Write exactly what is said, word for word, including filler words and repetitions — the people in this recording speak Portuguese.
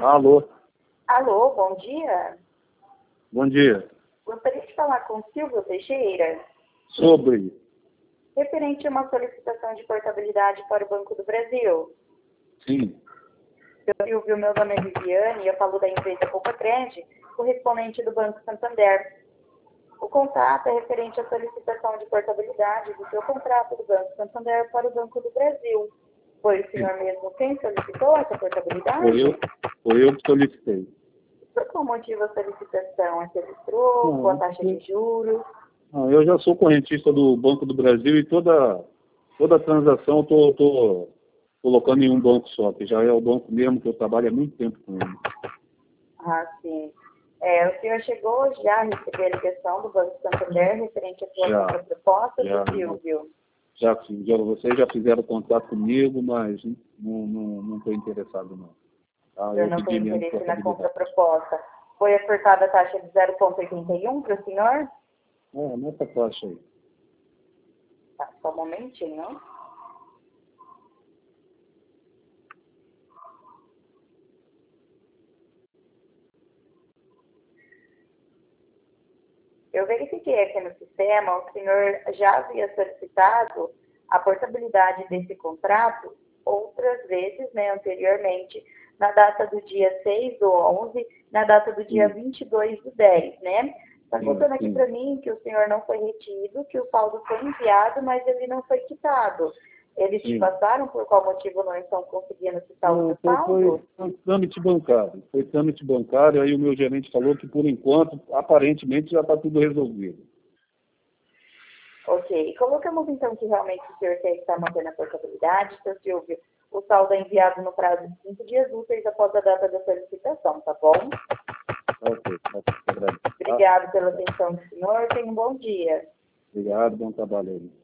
Alô, Alô, bom dia. bom dia. Gostaria de falar com Silvio Teixeira, Sobre, referente a uma solicitação de portabilidade para o Banco do Brasil. sim, Silvio, meu nome é Viviane e eu falo da empresa Poupa Cred, correspondente do Banco Santander. O contato é referente à solicitação de portabilidade do seu contrato do Banco Santander para o Banco do Brasil. Foi o senhor mesmo quem solicitou essa portabilidade? foi eu, foi eu que solicitei. Por qual motivo a solicitação? É teve troco, Não, a taxa de juros? não, eu já sou correntista do Banco do Brasil e toda, toda transação eu tô, tô colocando em um banco só, que já é o banco mesmo que eu trabalho há muito tempo com ele. Ah, sim. É, o senhor chegou já a receber a ligação do Banco Santander referente à sua Já, contraproposta já, do Silvio? já, fiz, já, vocês já fizeram contato comigo, mas não estou não, não interessado não. Tá? O senhor Eu não pedi tem mesmo interesse na portabilidade. contraproposta. Foi ofertada a taxa de zero vírgula oitenta e um para o senhor? É, nessa taxa aí. Tá, só um momentinho. Eu verifiquei aqui no sistema, o senhor já havia solicitado a portabilidade desse contrato outras vezes, né, anteriormente, na data do dia seis do onze, na data do dia Sim. vinte e dois do dez, né? Está Sim, contando aqui sim. para mim que o senhor não foi retido, que o saldo foi enviado, mas ele não foi quitado. Eles te Sim. passaram por qual motivo não estão conseguindo quitar o Não, seu foi, saldo? foi, foi trâmite bancário. Foi trâmite bancário, aí o meu gerente falou que, por enquanto, aparentemente já está tudo resolvido. Ok. Colocamos então que realmente o senhor quer estar mantendo a portabilidade, seu Silvio. O saldo é enviado no prazo de cinco dias úteis após a data da solicitação, tá bom? Ok, ok, obrigado. Obrigado pela atenção do senhor. Tenha um bom dia. Obrigado, bom trabalho aí.